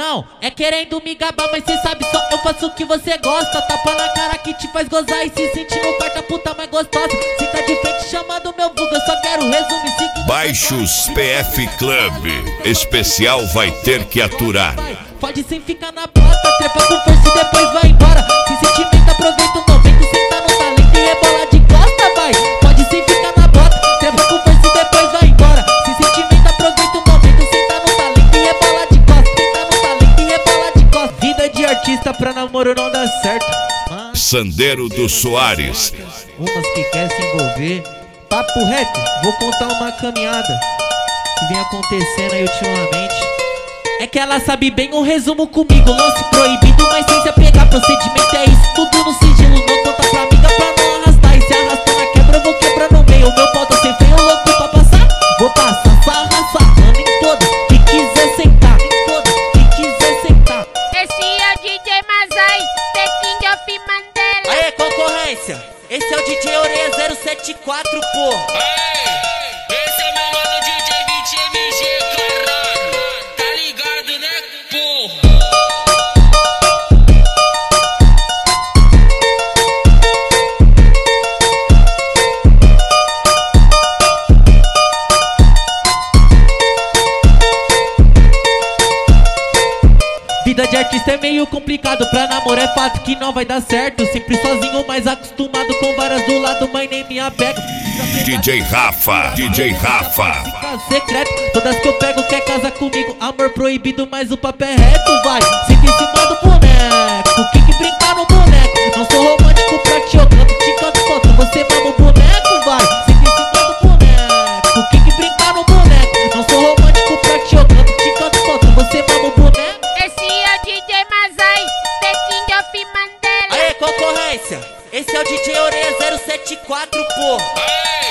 Não, é querendo me gabar, mas cê sabe só eu faço o que você gosta. Tapa na cara que te faz gozar e se sentir no quarto a puta mais gostosa. Se tá de frente chamando meu vulgo, eu só quero resumir seguinte. Baixos PF Club, especial vai ter que aturar. Pode sem ficar na bota, trepa com força e depois vai embora. Sem sentimento aproveita o momento, senta no talento e rebola de costa, vai. Pode sem ficar na bota, trepa com força e depois vai embora. Sem sentimento aproveita o momento, senta no talento e rebola de costa. Senta no talento e rebola de costa. Vida de artista pra namoro não dá certo. Sandeiro do Soares. Umas que quer se envolver. Papo reto, vou contar uma caminhada que vem acontecendo aí ultimamente. É que ela sabe bem um resumo comigo. Lance proibido, mas sem se apegar. Procedimento é isso, tudo no sigilo. Não conta pra amiga pra não arrastar. E se arrastar na quebra, eu vou quebrar no meio. O meu pau tá sem freio, louco pra passar. Vou passar, sarrando em todas. Quem quiser sentar, em todas. Quem quiser sentar. Esse é o DJ Mazai, The King of Mandela. Aê, concorrência. Esse é o DJ Oreia 074, porra. Esse é meu mano DJ 20MG, caralho. Tá ligado, né, porra? Vida de artista é meio complicado, pra namorar é fato que não vai dar certo. Sempre sozinho, mas acostumado com várias do lado, mas nem me apego. DJ Rafa, DJ Rafa. Fica secreto, todas que eu pego quer casar comigo. Amor proibido, mas o papo é reto, vai. Senta em cima do boneco, quem que brincar no boneco? Não sou romântico pra ti, eu canto, te canto foto. Você mama o boneco, vai. Senta em cima do boneco, quem que brincar no boneco? Não sou romântico pra ti, eu canto, te canto foto. Você mama o boneco. Esse é o DJ Mazai, The King of Mandela. Aê, concorrência. Esse é o DJ Oreia 074, porra.